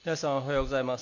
皆さんおはようございます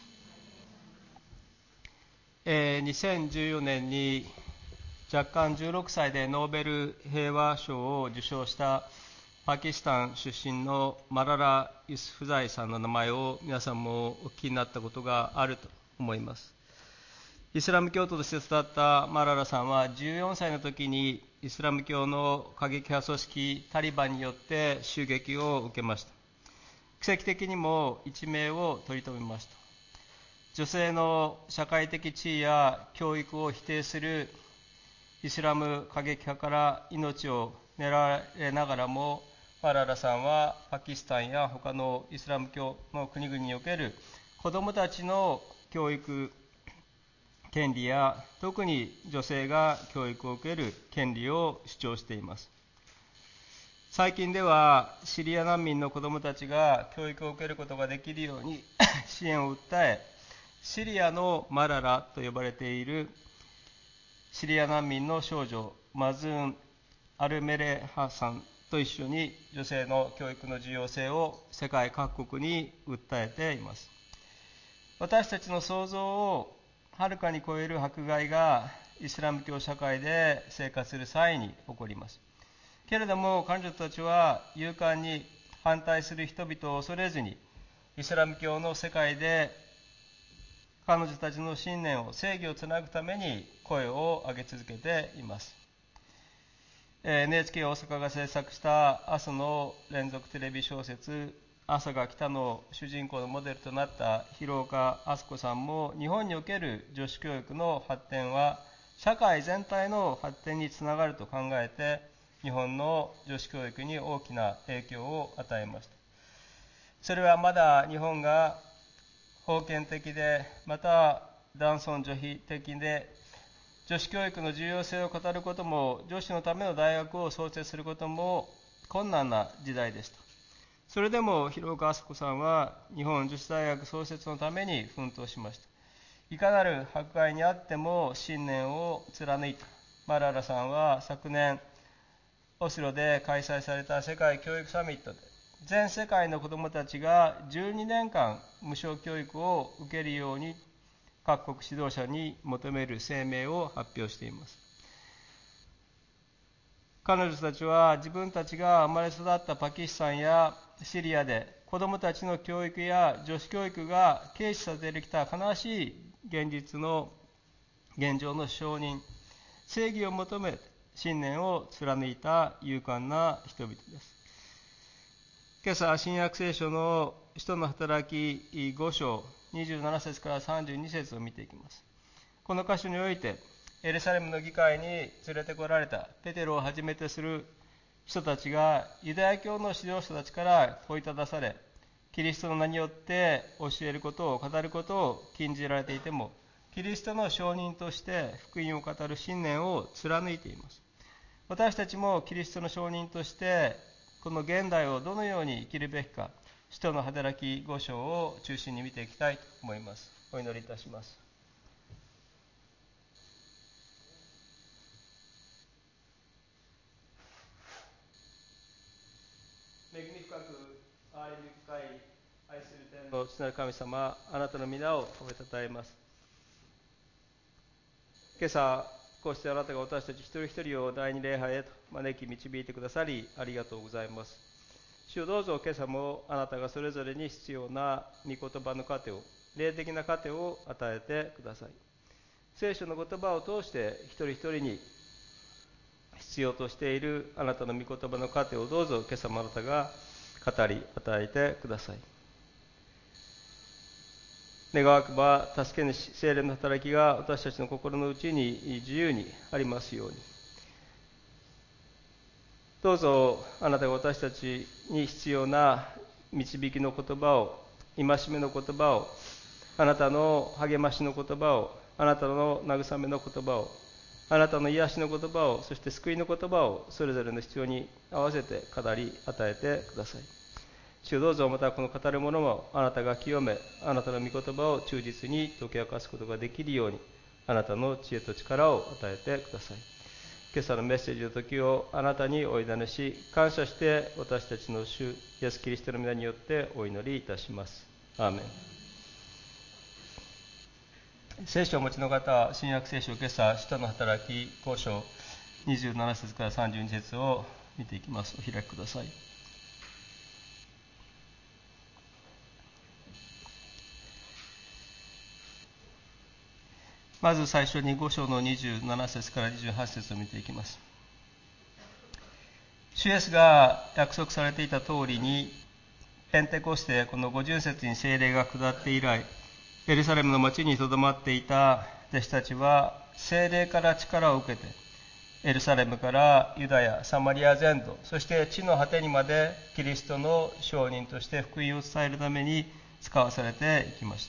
。2014年に若干16歳でノーベル平和賞を受賞したパキスタン出身のマララ・ユスフザイさんの名前を皆さんもお聞きになったことがあると思います。イスラム教徒として育ったマララさんは14歳の時にイスラム教の過激派組織タリバンによって襲撃を受けました。奇跡的にも一命を取り留めました。女性の社会的地位や教育を否定するイスラム過激派から命を狙われながらも、マララさんはパキスタンや他のイスラム教の国々における子どもたちの教育権利や特に女性が教育を受ける権利を主張しています。最近ではシリア難民の子どもたちが教育を受けることができるように支援を訴え、シリアのマララと呼ばれているシリア難民の少女マズーン・アルメレハさんと一緒に女性の教育の重要性を世界各国に訴えています。私たちの想像をはるかに超える迫害がイスラム教社会で生活する際に起こります。けれども彼女たちは勇敢に反対する人々を恐れずにイスラム教の世界で彼女たちの信念を正義をつなぐために声を上げ続けています。NHK 大阪が制作した朝の連続テレビ小説朝が来たの主人公のモデルとなった広岡敦子さんも、日本における女子教育の発展は社会全体の発展につながると考えて、日本の女子教育に大きな影響を与えました。それはまだ日本が封建的で、また男尊女卑的で、女子教育の重要性を語ることも、女子のための大学を創設することも困難な時代でした。それでも広岡敦子さんは日本女子大学創設のために奮闘しました。いかなる迫害にあっても信念を貫いたマララさんは、昨年オスロで開催された世界教育サミットで、全世界の子どもたちが12年間無償教育を受けるように各国指導者に求める声明を発表しています。彼女たちは自分たちが生まれ育ったパキスタンやシリアで子どもたちの教育や女子教育が軽視されてきた悲しい現状の承認、正義を求め信念を貫いた勇敢な人々です。今朝、新約聖書の使徒の働き5章27節から32節を見ていきます。この箇所において、エルサレムの議会に連れてこられたペテロをはじめとする人たちがユダヤ教の指導者たちから問いただされ、キリストの名によって教えることを語ることを禁じられていても、キリストの証人として福音を語る信念を貫いています。私たちもキリストの証人としてこの現代をどのように生きるべきか、使徒の働き5章を中心に見ていきたいと思います。お祈りいたします。恵み深く憐れみ深い愛する天の父なる神様、あなたの皆を褒めたたえます。今朝こうしてあなたが私たち一人一人を第二礼拝へと招き導いてくださりありがとうございます。主をどうぞ今朝もあなたがそれぞれに必要な御言葉の糧を、霊的な糧を与えてください。聖書の言葉を通して一人一人に必要としているあなたの御言葉の糧をどうぞ今朝もあなたが語り与えてください。願わくば助け主聖霊の働きが私たちの心の内に自由にありますように。どうぞあなたが私たちに必要な導きの言葉を、戒めの言葉を、あなたの励ましの言葉を、あなたの慰めの言葉を、あなたの癒しの言葉を、そして救いの言葉をそれぞれの必要に合わせて語り与えてください。主よどうぞまたこの語るものもあなたが清め、あなたの御言葉を忠実に解き明かすことができるように、あなたの知恵と力を与えてください。今朝のメッセージの時をあなたにお委ねし、感謝して私たちの主イエスキリストの皆によってお祈りいたします。 アーメン。聖書をお持ちの方は、新約聖書、今朝、使徒の働き5章27節から32節を見ていきます。お開きください。まず最初に5章の27節から28節を見ていきます。主イエスが約束されていた通りに、ペンテコステこの50節に聖霊が下って以来、エルサレムの町にとどまっていた弟子たちは、聖霊から力を受けて、エルサレムからユダヤ、サマリア全土、そして地の果てにまでキリストの証人として福音を伝えるために使わされていきました。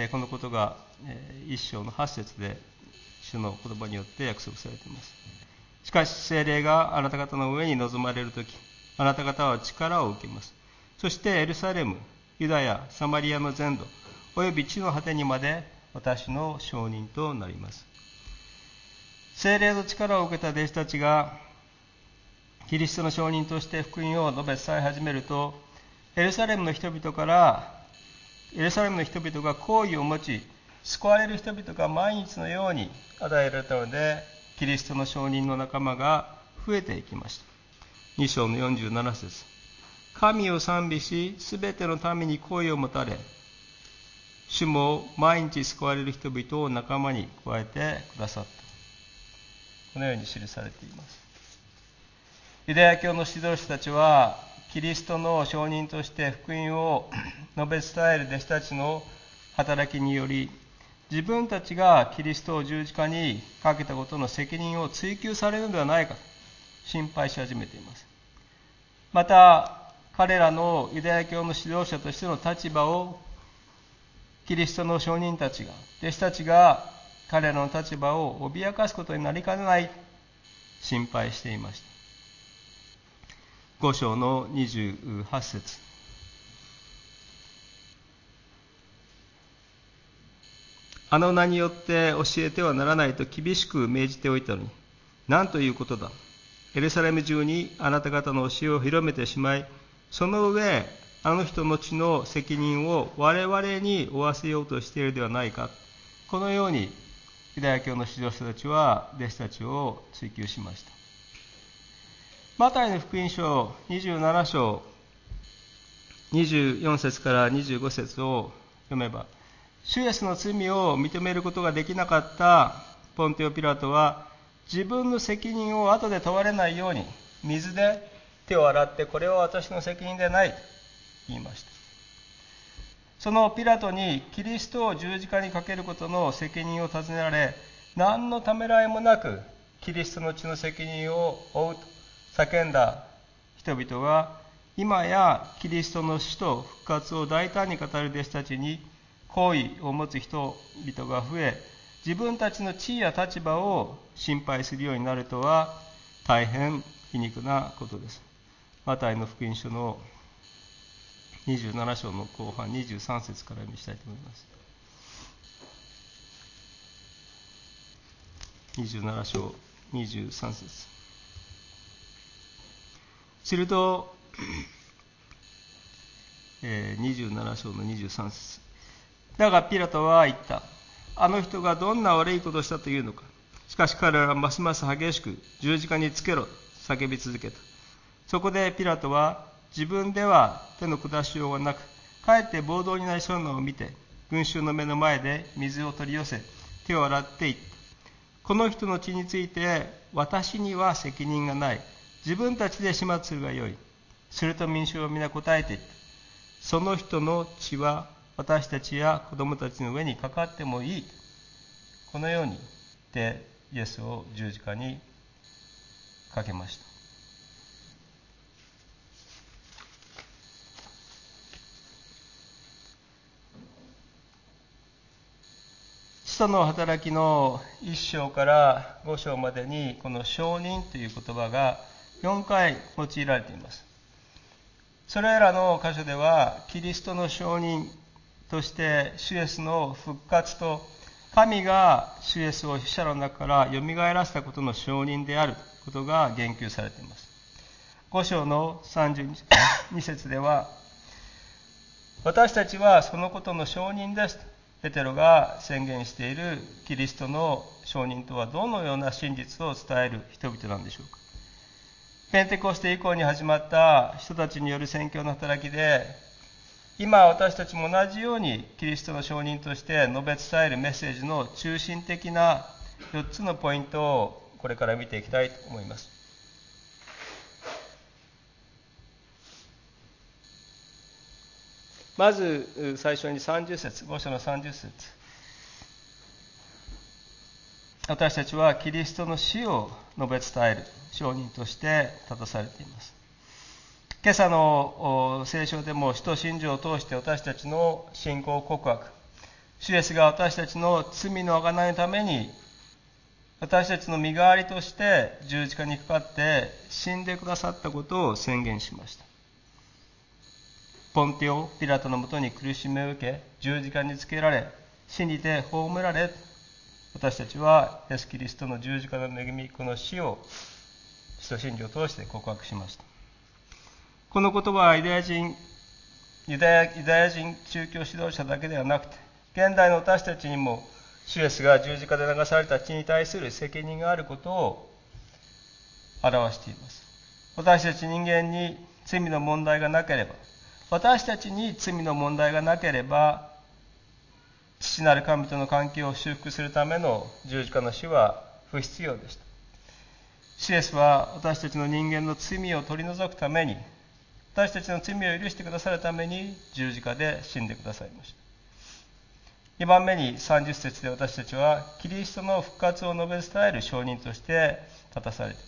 このことが1章の8節で主の言葉によって約束されています。しかし聖霊があなた方の上に臨まれるとき、あなた方は力を受けます。そしてエルサレム、ユダヤ、サマリアの全土、および地の果てにまで私の証人となります。聖霊の力を受けた弟子たちがキリストの証人として福音を述べ伝え始めると、エルサレムの人々が好意を持ち、救われる人々が毎日のように与えられたので、キリストの証人の仲間が増えていきました。2章の47節、神を賛美し、すべての民に好意を持たれ、主も毎日救われる人々を仲間に加えてくださった。このように記されています。ユダヤ教の指導者たちは、キリストの証人として福音を述べ伝える弟子たちの働きにより、自分たちがキリストを十字架にかけたことの責任を追及されるのではないかと心配し始めています。また、彼らのユダヤ教の指導者としての立場をキリストの証人たちが、弟子たちが彼らの立場を脅かすことになりかねない心配していました。5章の28節、あの名によって教えてはならないと厳しく命じておいたのに、何ということだ。エルサレム中にあなた方の教えを広めてしまい、その上あの人の血の責任を我々に負わせようとしているではないか。このようにユダヤ教の指導者たちは弟子たちを追及しました。マタイの福音書27章24節から25節を読めば、主イエスの罪を認めることができなかったポンテオ・ピラトは、自分の責任を後で問われないように水で手を洗って、これは私の責任でないと言いました。そのピラトにキリストを十字架にかけることの責任を尋ねられ、何のためらいもなくキリストの血の責任を負うと叫んだ人々は、今やキリストの死と復活を大胆に語る弟子たちに好意を持つ人々が増え、自分たちの地位や立場を心配するようになるとは大変皮肉なことです。マタイの福音書の27章の後半23節から読みしたいと思います。27章23節。すると27章の23節。だがピラトは言った。あの人がどんな悪いことをしたというのか。しかし彼らはますます激しく十字架につけろと叫び続けた。そこでピラトは自分では手の下しようがなく、かえって暴動になりそうなのを見て、群衆の目の前で水を取り寄せ、手を洗っていった。この人の血について私には責任がない。自分たちで始末するがよい。すると民衆は皆答えていった。その人の血は私たちや子供たちの上にかかってもいい。このように言ってイエスを十字架にかけました。使徒の働きの1章から5章までに、この証人という言葉が4回用いられています。それらの箇所では、キリストの証人として主イエスの復活と、神が主イエスを死者の中からよみがえらせたことの証人であることが言及されています。5章の32節では、 私たちはそのことの証人ですとペテロが宣言しているキリストの証人とはどのような真実を伝える人々なんでしょうか。ペンテコステ以降に始まった人たちによる宣教の働きで、今私たちも同じようにキリストの証人として述べ伝えるメッセージの中心的な4つのポイントをこれから見ていきたいと思います。まず最初に30節、5章の30節。私たちはキリストの死を述べ伝える証人として立たされています。今朝の聖書でも使徒信条を通して私たちの信仰告白、主イエスが私たちの罪の贖いのために私たちの身代わりとして十字架にかかって死んでくださったことを宣言しました。ポンティオ・ピラトのもとに苦しみを受け、十字架につけられ、死にて葬られ、私たちはイエス・キリストの十字架の恵み、この死を使徒信条を通して告白しました。この言葉はユダヤ人宗教指導者だけではなくて、現代の私たちにも主イエスが十字架で流された血に対する責任があることを表しています。私たち人間に罪の問題がなければ、父なる神との関係を修復するための十字架の死は不必要でした。主イエスは私たちの人間の罪を取り除くために、私たちの罪を許してくださるために十字架で死んでくださいました。2番目に30節で私たちはキリストの復活を述べ伝える証人として立たされています。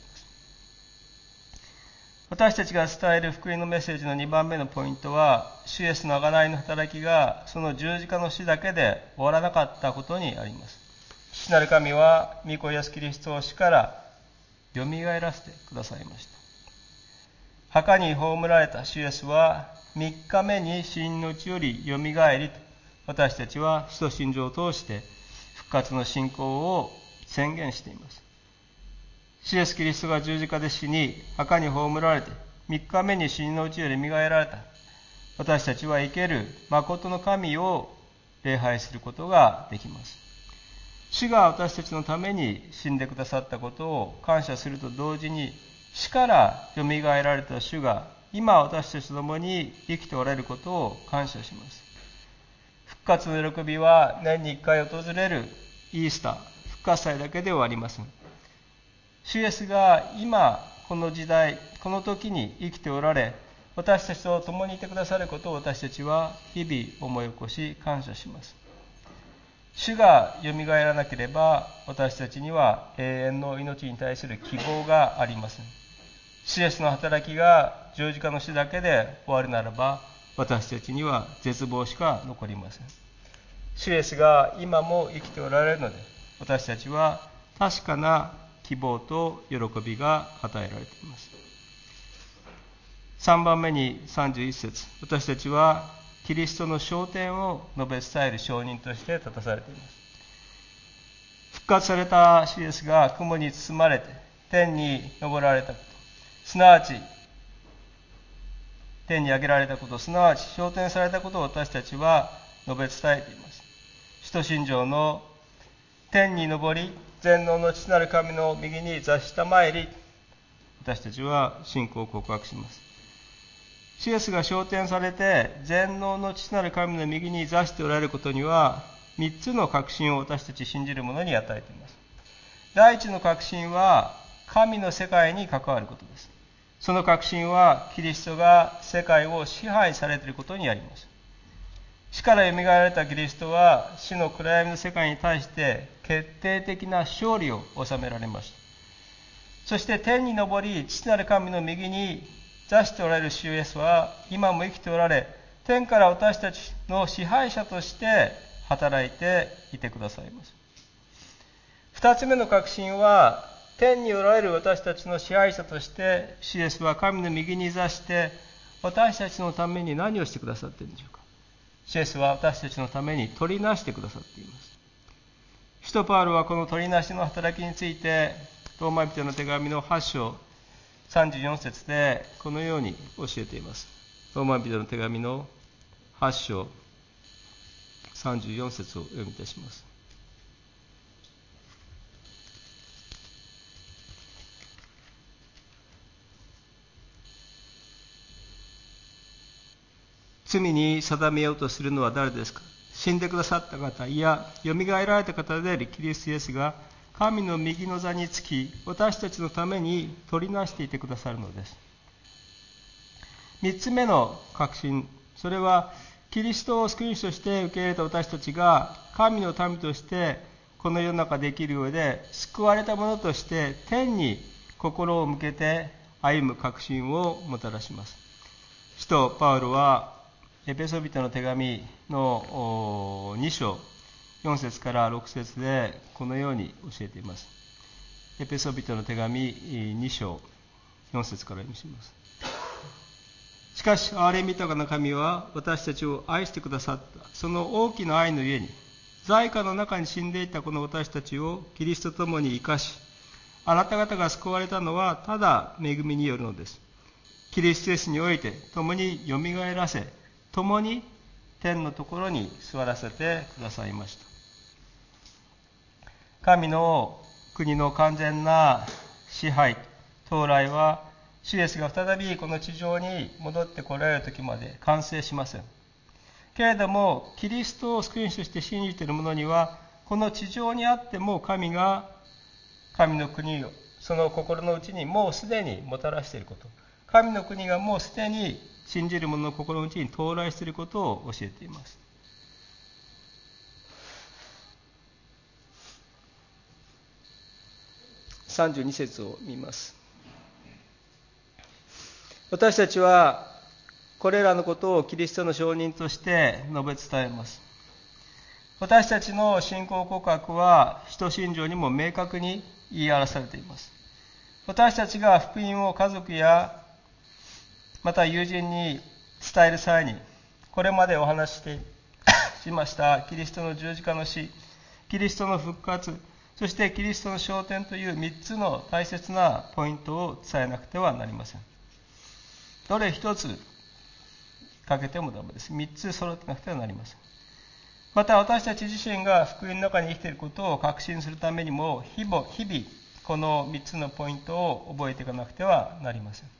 私たちが伝える福音のメッセージの2番目のポイントは、主イエスの贖いの働きがその十字架の死だけで終わらなかったことにあります。父なる神は御子イエスキリストを死からよみがえらせてくださいました。墓に葬られた主イエスは3日目に死人のうちよりよみがえりと、私たちは使徒信条を通して復活の信仰を宣言しています。主イエスキリストが十字架で死に、墓に葬られて、3日目に死人のうちより蘇られた。私たちは生ける誠の神を礼拝することができます。主が私たちのために死んでくださったことを感謝すると同時に、死からよみがえられた主が今私たちと共に生きておられることを感謝します。復活の喜びは年に1回訪れるイースター、復活祭だけではありません。主イエスが今この時代、この時に生きておられ、私たちと共にいてくださることを私たちは日々思い起こし感謝します。主がよみがえらなければ私たちには永遠の命に対する希望がありません。主イエスの働きが十字架の死だけで終わるならば、私たちには絶望しか残りません。主イエスが今も生きておられるので、私たちは確かな希望と喜びが与えられています。3番目に31節、私たちはキリストの昇天を述べ伝える証人として立たされています。復活された主イエスが雲に包まれて天に昇られたこと、すなわち天に上げられたこと、すなわち昇天されたことを私たちは述べ伝えています。使徒信条の天に昇り、全能の父なる神の右に座したまいり、私たちは信仰を告白します。主イエスが昇天されて全能の父なる神の右に座しておられることには3つの確信を私たち信じる者に与えています。第一の確信は神の世界に関わることです。その確信はキリストが世界を支配されていることにあります。死からよみがえられたキリストは死の暗闇の世界に対して決定的な勝利を収められました。そして天に昇り、父なる神の右に座しておられる主イエスは今も生きておられ、天から私たちの支配者として働いていてくださいます。2つ目の確信は、天におられる私たちの支配者として主イエスは神の右に座して私たちのために何をしてくださっているんでしょうか。主イエスは私たちのために取りなしてくださっています。使徒パウロはこの取りなしの働きについてローマ人の手紙の8章34節でこのように教えています。ローマ人の手紙の 8章34節をお読みいたします。罪に定めようとするのは誰ですか。死んでくださった方、いや、よみがえられた方であるキリストイエスが、神の右の座につき、私たちのために取りなしていてくださるのです。3つ目の確信、それは、キリストを救い主として受け入れた私たちが、神の民として、この世の中で生きる上で、救われた者として、天に心を向けて歩む確信をもたらします。使徒パウロは、エペソビトの手紙の2章4節から6節でこのように教えています。エペソビトの手紙2章4節から読みします。しかし憐れみ豊かな神は私たちを愛してくださった。その大きな愛のゆえに、罪禍の中に死んでいたこの私たちをキリストと共に生かし、あなた方が救われたのはただ恵みによるのです。キリストイエスにおいて共によみがえらせ、共に天のところに座らせてくださいました。神の国の完全な支配、到来は、主イエスが再びこの地上に戻ってこられる時まで完成しません。けれども、キリストを救い主として信じている者には、この地上にあっても神が神の国をその心の内にもうすでにもたらしていること、神の国がもうすでに信じる者の心の内に到来していることを教えています。32節を見ます。私たちはこれらのことをキリストの証人として述べ伝えます。私たちの信仰告白は使徒信条にも明確に言い表されています。私たちが福音を家族やまた友人に伝える際に、これまでお話ししてしましたキリストの十字架の死、キリストの復活、そしてキリストの昇天という3つの大切なポイントを伝えなくてはなりません。どれ一つかけてもダメです。3つ揃ってなくてはなりません。また私たち自身が福音の中に生きていることを確信するためにも、日々この3つのポイントを覚えていかなくてはなりません。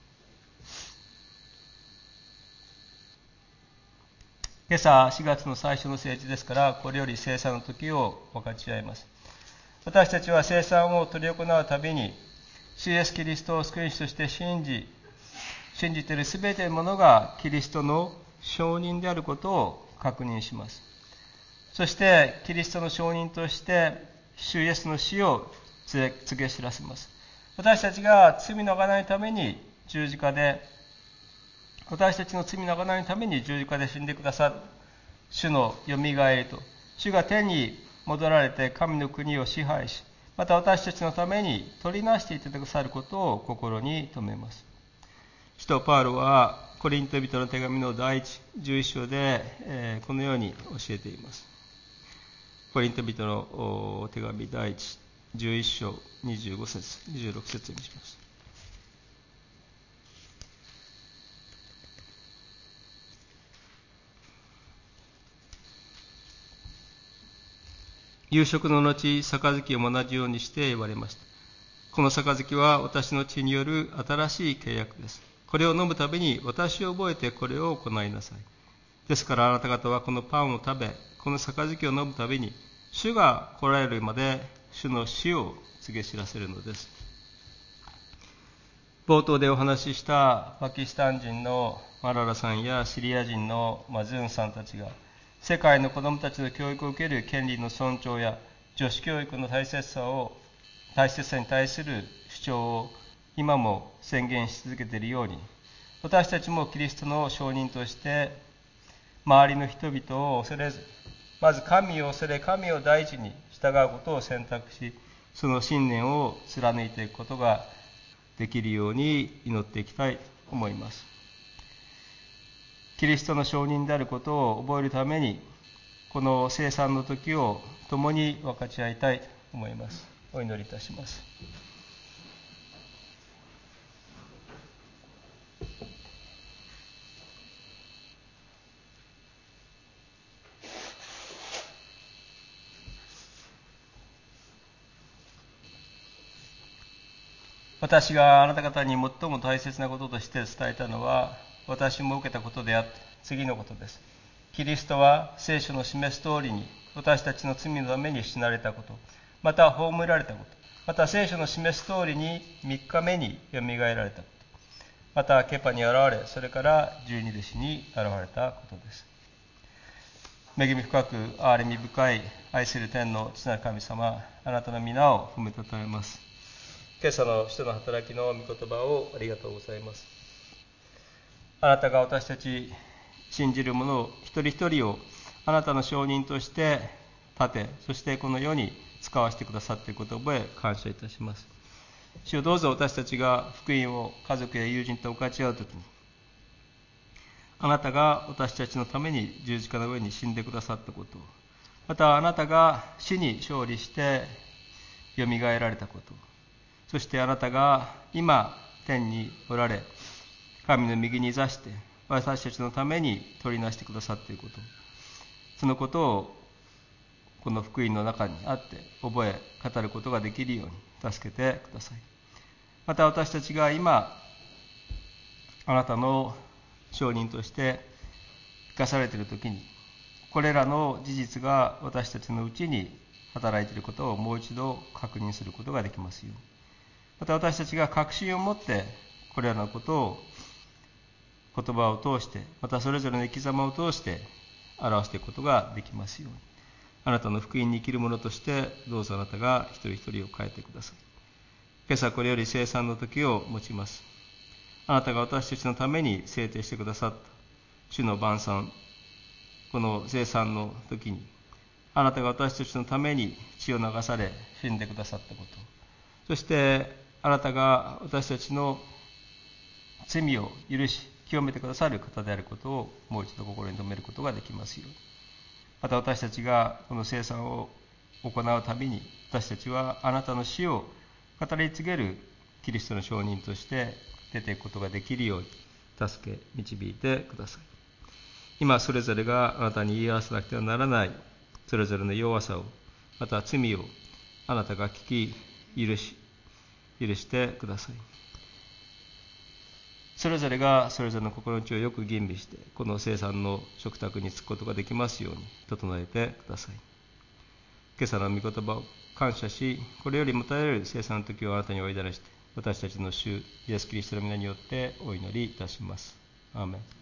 今朝4月の最初の聖地ですから、これより聖餐の時を分かち合います。私たちは聖餐を執り行うたびに、主イエスキリストを救い主として信じているすべてのものがキリストの証人であることを確認します。そしてキリストの証人として主イエスの死を告げ知らせます。私たちが罪の贖いのために十字架で私たちの罪の贖いのために十字架で死んでくださる主のよみがえりと、主が天に戻られて神の国を支配し、また私たちのために取りなしていてくださることを心に留めます。使徒パウロはコリント人の手紙の第11章で、このように教えています。コリント人の手紙第11章25節26節にします。夕食の後、杯を同じようにして言われました。この杯は私の血による新しい契約です。これを飲むたびに私を覚えてこれを行いなさい。ですからあなた方はこのパンを食べ、この杯を飲むたびに、主が来られるまで主の死を告げ知らせるのです。冒頭でお話ししたパキスタン人のマララさんやシリア人のズンさんたちが、世界の子どもたちの教育を受ける権利の尊重や女子教育の大切さに対する主張を今も宣言し続けているように、私たちもキリストの証人として周りの人々を恐れず、まず神を恐れ神を大事に従うことを選択し、その信念を貫いていくことができるように祈っていきたいと思います。キリストの証人であることを覚えるために、この聖餐の時を共に分かち合いたいと思います。お祈りいたします。 私があなた方に最も大切なこととして伝えたのは、私も受けたことであって、次のことです。キリストは聖書の示す通りに、私たちの罪のために死なれたこと、また葬られたこと、また聖書の示す通りに3日目によみがえられたこと、またケパに現れ、それから12弟子に現れたことです。恵み深く憐れみ深い愛する天の父なる神様、あなたの皆を褒めたたえます。今朝の使徒の働きの御言葉をありがとうございます。あなたが私たち信じる者一人一人をあなたの証人として立て、そしてこの世に使わせてくださっていることを覚え感謝いたします。主よ、どうぞ私たちが福音を家族や友人と分かち合うときに、あなたが私たちのために十字架の上に死んでくださったこと、またあなたが死に勝利してよみがえられたこと、そしてあなたが今天におられ、神の右に座して私たちのために取りなしてくださっていること、そのことをこの福音の中にあって覚え語ることができるように助けてください。また私たちが今あなたの証人として生かされているときに、これらの事実が私たちのうちに働いていることをもう一度確認することができますように。また私たちが確信を持ってこれらのことを言葉を通して、またそれぞれの生き様を通して表していくことができますように。あなたの福音に生きる者としてどうぞあなたが一人一人を変えてください。今朝これより聖餐の時を持ちます。あなたが私たちのために制定してくださった主の晩餐、この聖餐の時にあなたが私たちのために血を流され死んでくださったこと、そしてあなたが私たちの罪を許し清めてくださる方であることをもう一度心に留めることができますように。また私たちがこの聖餐を行うたびに、私たちはあなたの死を語り継げるキリストの証人として出ていくことができるように助け導いてください。今それぞれがあなたに言い合わせなくてはならないそれぞれの弱さを、また罪をあなたが聞き許してください。それぞれがそれぞれの心の内をよく吟味してこの聖餐の食卓に着くことができますように整えてください。今朝の御言葉を感謝し、これよりもたえる聖餐の時をあなたにおいだらして、私たちの主イエスキリストの皆によってお祈りいたします。アーメン。